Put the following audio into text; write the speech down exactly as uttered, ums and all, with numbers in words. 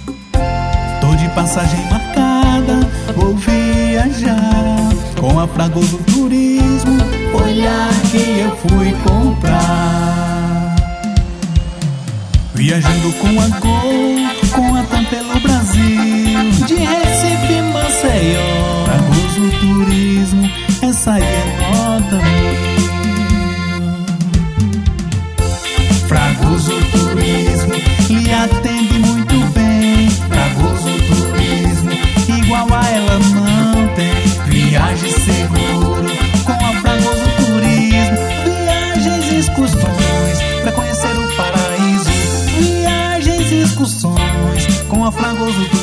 Tô de passagem marcada, vou viajar com a Fragoso Turismo, foi lá que eu fui comprar. Viajando com a Gol, com a TAM pelo Brasil, de Recife, Maceió. Fragoso Turismo, essa aí é nota mil. Fragoso Turismo lhe atende muito bem. Fragoso Turismo, igual a ela não tem. Viagem seguro com a Fragoso Turismo. Viagens e excursões pra conhecer o paraíso. Viagens e excursões com a Fragoso Turismo.